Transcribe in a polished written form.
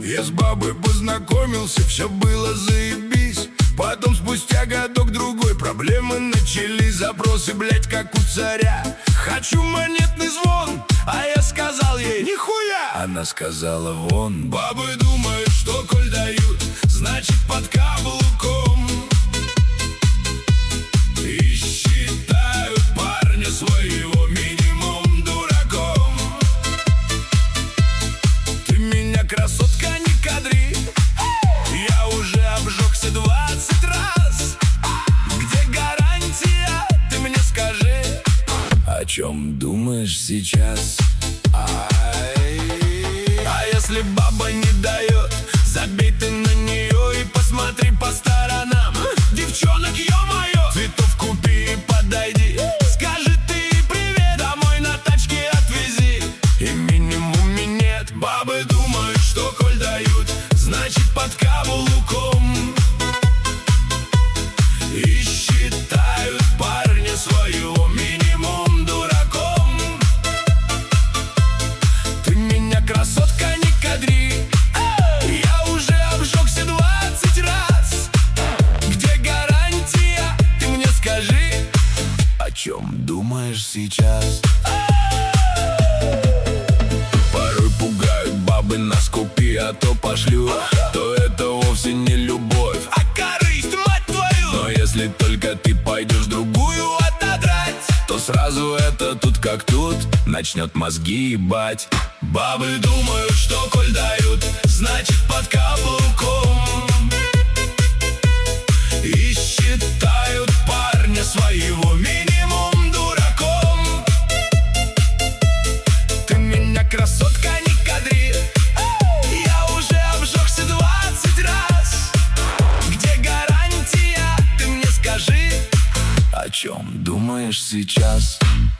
Я с бабой познакомился, все было заебись. Потом спустя годок-другой проблемы начались. Запросы, блять, как у царя. Хочу монетный звон, а я сказал ей нихуя. Она сказала вон. Бабы думают, что коль дают, значит под каблуком. И считают парня своего минимум дураком. Ты меня, красотка, не кадри. Я уже обжегся 20 раз. Где гарантия, ты мне скажи. О чем думаешь сейчас? А если баба не дает, забей ты на нее и посмотри по сторонам. Девчонок, ё-моё, цветов купи и подойди. Скажи ты привет, домой на тачке отвези. И минимуме нет. Бабы думают, что коль дают, значит под каблуком. И считают парня своего минимум дураком. Ты меня, красотка, не кадри. Я уже обжегся 20 раз. Где гарантия, ты мне скажи. О чем думаешь сейчас? Порой пугают бабы, нас купи, а то пошлю. То это вовсе не любовь, а корысть, мать твою. Но если только ты пойдешь другую отодрать, то сразу это тут как тут начнет мозги ебать. Бабы думают, что коль дают, значит под каблуком. И считают парня своего минимум дураком. Ты меня, красотка, не кадри. Я уже обжегся 20 раз. Где гарантия, ты мне скажи. О чем думаешь сейчас?